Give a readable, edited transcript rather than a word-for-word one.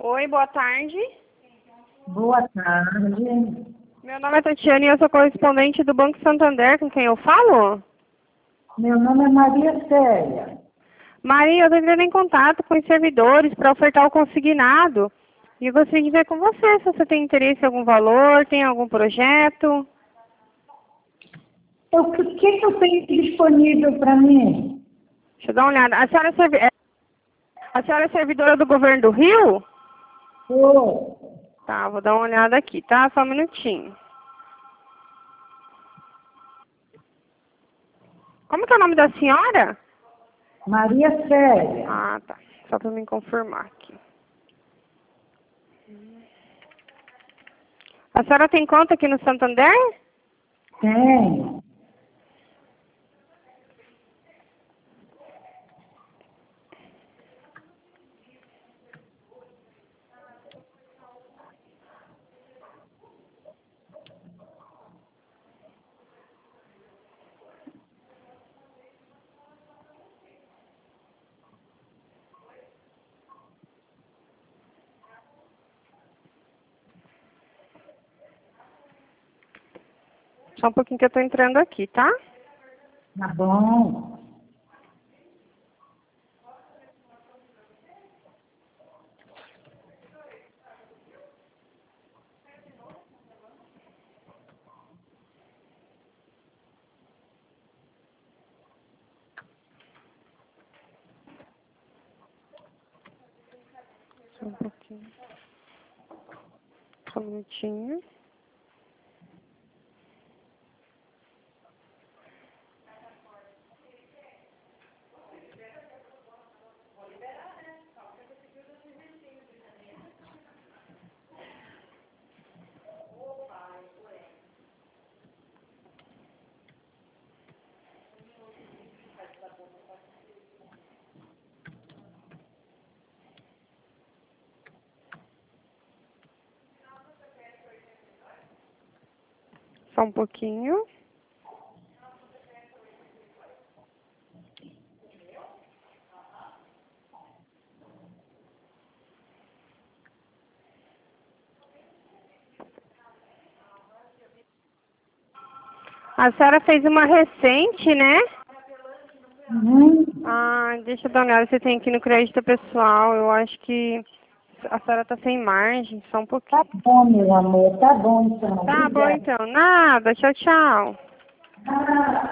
Oi, boa tarde. Boa tarde. Meu nome é Tatiana e eu sou correspondente do Banco Santander, com quem eu falo? Meu nome é Maria Célia. Maria, eu estou entrando em contato com os servidores para ofertar o consignado. E eu gostaria de ver com você se você tem interesse em algum valor, tem algum projeto. O que eu tenho disponível para mim? Deixa eu dar uma olhada. A senhora é servidora do governo do Rio? Ô, Tá, vou dar uma olhada aqui, tá? Só um minutinho. Como que é o nome da senhora? Maria Célia. Ah, tá. Só para me confirmar aqui. A senhora tem conta aqui no Santander? Tem. Só um pouquinho que eu tô entrando aqui, tá? Tá bom. Só um pouquinho. Só um minutinho. Só um pouquinho. A senhora fez uma recente, né? Uhum. Ah, deixa eu dar uma olhada se tem aqui no crédito pessoal. Eu acho que a senhora tá sem margem. Só um Tá pouquinho. bom, meu amor. Tá bom, então. Tá bom, Obrigada. então. Nada. Tchau, tchau. Ah.